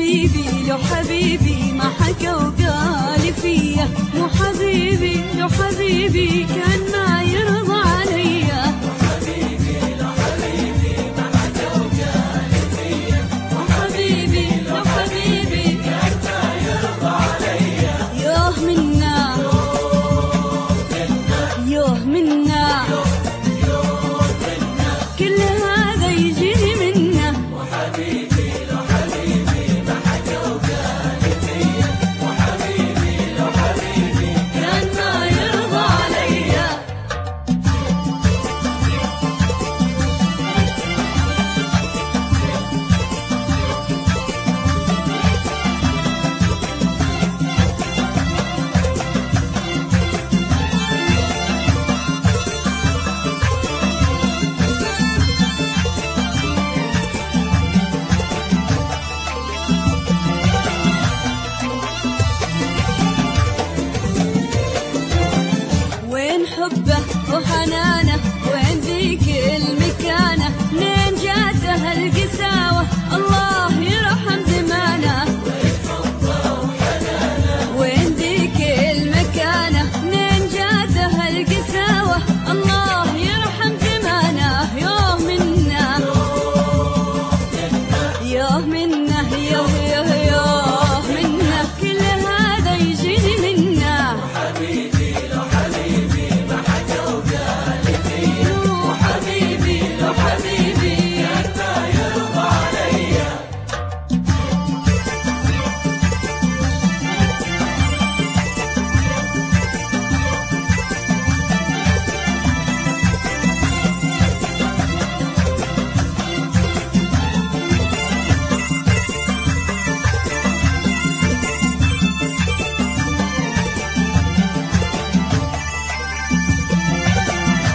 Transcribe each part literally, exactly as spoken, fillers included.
حبيبي لو حبيبي ما حكى وقال فيا، مو حبيبي لو حبيبي كان ما يرضى عليا. حبيبي لو حبيبي ما حكى وقال فيا، مو حبيبي لو حبيبي كان ما يرضى عليا. يوه منا يوه منا كل هذا يجيني منه. وحبيبي لو حبيبي ما حكى وقال فيا، وحبيبي لو حبيبي كان ما يرضى عليا. وين حبه وحنانه، وين ذيك المكانه، منين جاته هالقساوه، الله يرحم زمانه. وين حبه وحنانه، وين ذيك المكانه، منين جاته هالقساوه، الله يرحم زمانه. يوه منا يوه منه يوه يوه يوه منه كل هذا يجيني منه. وحبيبي لو حبيبي ما حكى وقال فيا، وحبيبي لو حبيبي كان ما يرضى عليا.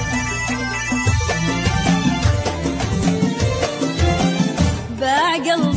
باع قلبي